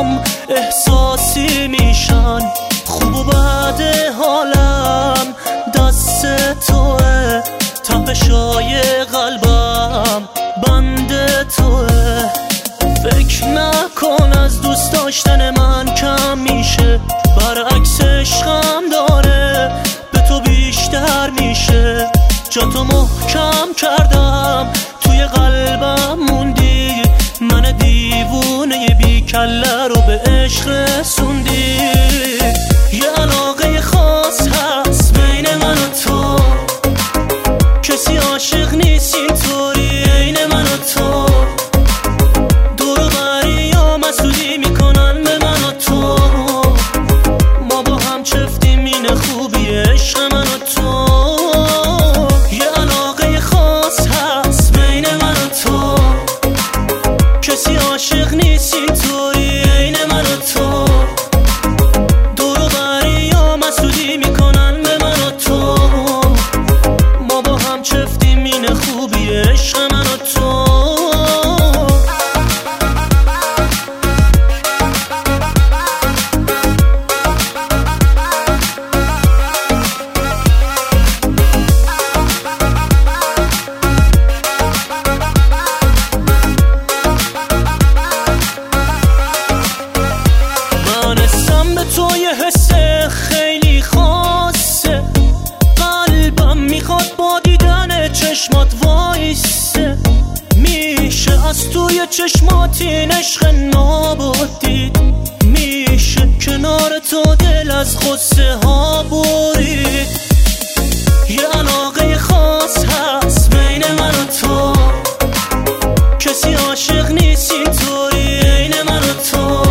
برام احساسی میشن. خوب و بد حالم دست توه، تپشای قلبم بند توه. فکر نکن از دوست داشتن من کم میشه، برعکس عشقم داره به تو بیشتر میشه. جا تو محکم کردم توی قلبم موندی، من دیوونه بی کله رو به عشق رسوندی. یه علاقه خاص هست بین من و تو، کسی عاشق نیست اینطوری عین من و تو. دور و بریا مسئولی میکنن به من و تو، ما با هم چفتیم این خوبی عشق من و تو. یه علاقه خاص هست بین من و تو، کسی عاشق نیست اینطوری عین من و تو. دور و بریا مسئولی میکنن به من و تو، ما با هم چفتیم این خوبی عشق من و تو. تو یه حس خیلی خاصه، قلبم میخواد با دیدن چشمات وایسه. میشه از توی چشمات این عشق نابودید، میشه کنار تو دل از غصه ها برید. یه علاقه خاص هست بین من و تو، کسی عاشق نیست اینطوری عین من و تو.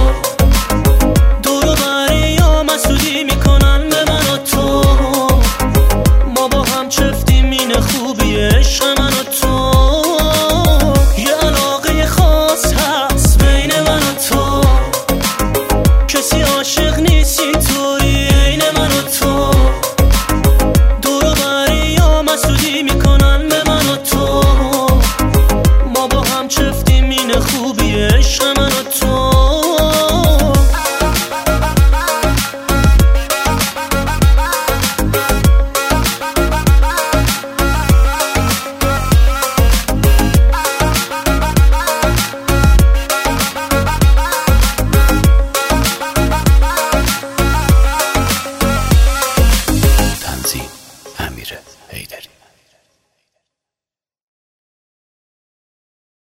مسئولی میکنن به من و تو، ما با هم چفتیم این خوبی عشق من و تو. یه علاقه خاص هست بین من و تو، کسی عاشق نیست اینطوری عین من و تو. دور و بریا مسئولی میکنن به من و تو، ما با هم چفتیم این خوبی عشق من و تو. امیر حیدری.